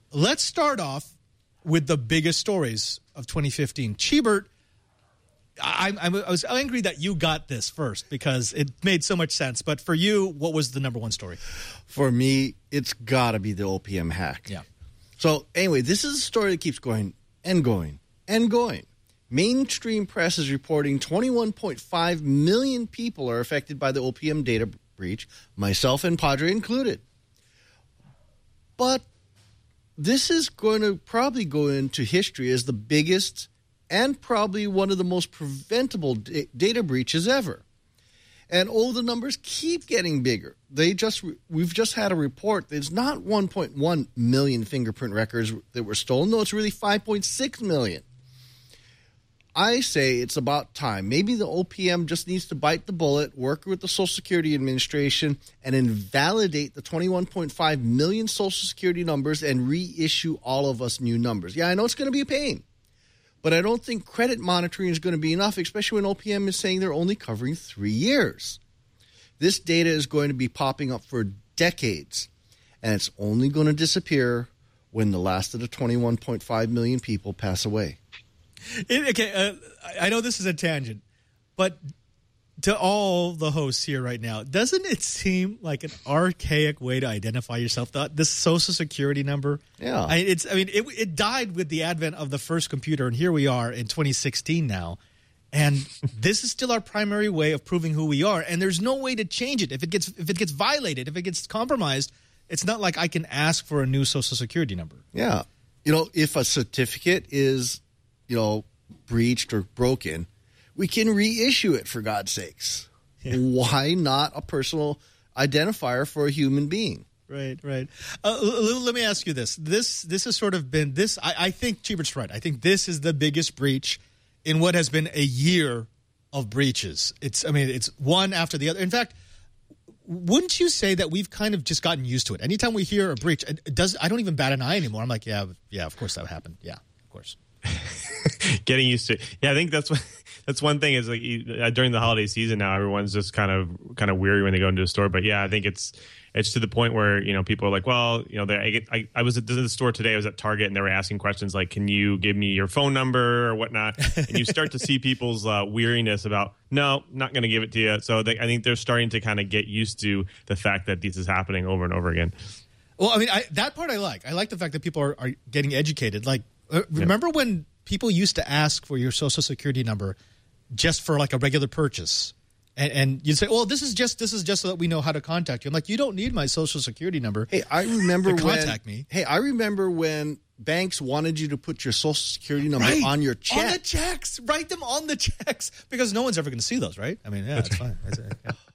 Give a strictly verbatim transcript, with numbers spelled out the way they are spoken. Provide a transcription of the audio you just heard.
let's start off with the biggest stories of twenty fifteen. Cheebert, I, I, I was angry that you got this first because it made so much sense. But for you, what was the number one story? For me, it's got to be the O P M hack. Yeah. So anyway, this is a story that keeps going and going and going. Mainstream press is reporting twenty-one point five million people are affected by the O P M data breach, myself and Padre included. But this is going to probably go into history as the biggest and probably one of the most preventable da- data breaches ever. And oh, the numbers keep getting bigger. They just we've just had a report that it's not one point one million fingerprint records that were stolen. No, it's really five point six million. I say it's about time. Maybe the O P M just needs to bite the bullet, work with the Social Security Administration, and invalidate the twenty-one point five million Social Security numbers and reissue all of us new numbers. Yeah, I know it's going to be a pain, but I don't think credit monitoring is going to be enough, especially when O P M is saying they're only covering three years. This data is going to be popping up for decades, and it's only going to disappear when the last of the twenty-one point five million people pass away. It, okay, uh, I know this is a tangent, but to all the hosts here right now, doesn't it seem like an archaic way to identify yourself? The, this Social Security number, yeah, I, it's. I mean, it, it died with the advent of the first computer, and here we are in twenty sixteen now, and this is still our primary way of proving who we are. And there's no way to change it if it gets if it gets violated, if it gets compromised. It's not like I can ask for a new Social Security number. Yeah, you know, if a certificate is, you know, breached or broken, we can reissue it, for God's sakes. Yeah. Why not a personal identifier for a human being? Right, right. Uh, l- let me ask you this. This this has sort of been, this. I, I think Cheebert's right. I think this is the biggest breach in what has been a year of breaches. It's, I mean, it's one after the other. In fact, wouldn't you say that we've kind of just gotten used to it? Anytime we hear a breach, it does. I don't even bat an eye anymore. I'm like, yeah, yeah, of course that happened. Yeah, of course. Getting used to it. Yeah, I think that's what that's one thing is like uh, during the holiday season now, everyone's just kind of kind of weary when they go into a store. But yeah, I think it's it's to the point where, you know, people are like, well, you know, they, I, get, I I was at the store today. I was at Target and they were asking questions like, can you give me your phone number or whatnot? And you start to see people's uh, weariness about, no, not going to give it to you. So they, I think they're starting to kind of get used to the fact that this is happening over and over again. Well, I mean, I, that part I like. I like the fact that people are, are getting educated. Like, uh, remember yeah. when people used to ask for your Social Security number just for like a regular purchase, and, and you'd say, "Well, this is just this is just so that we know how to contact you." I'm like, "You don't need my Social Security number." Hey, I remember to when, contact me. Hey, I remember when banks wanted you to put your Social Security number right. on your check. On the checks, write them on the checks because no one's ever going to see those, right? I mean, yeah, that's fine. That's, yeah.